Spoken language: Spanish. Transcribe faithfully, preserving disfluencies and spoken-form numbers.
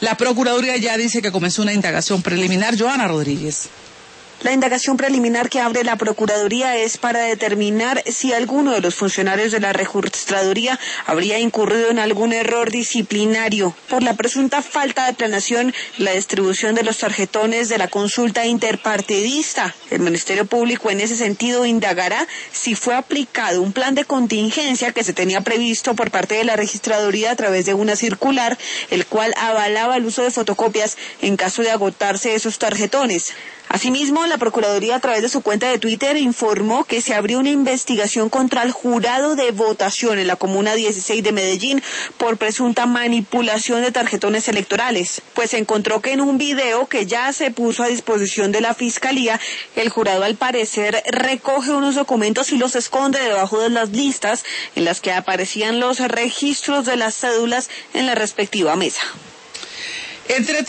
La Procuraduría ya dice que comenzó una indagación preliminar. Joana Rodríguez. La indagación preliminar que abre la Procuraduría es para determinar si alguno de los funcionarios de la Registraduría habría incurrido en algún error disciplinario por la presunta falta de planeación en la distribución de los tarjetones de la consulta interpartidista. El Ministerio Público en ese sentido indagará si fue aplicado un plan de contingencia que se tenía previsto por parte de la Registraduría a través de una circular, el cual avalaba el uso de fotocopias en caso de agotarse esos tarjetones. Asimismo, la Procuraduría a través de su cuenta de Twitter informó que se abrió una investigación contra el jurado de votación en la Comuna dieciséis de Medellín por presunta manipulación de tarjetones electorales, pues se encontró que en un video que ya se puso a disposición de la Fiscalía, el jurado al parecer recoge unos documentos y los esconde debajo de las listas en las que aparecían los registros de las cédulas en la respectiva mesa. Entre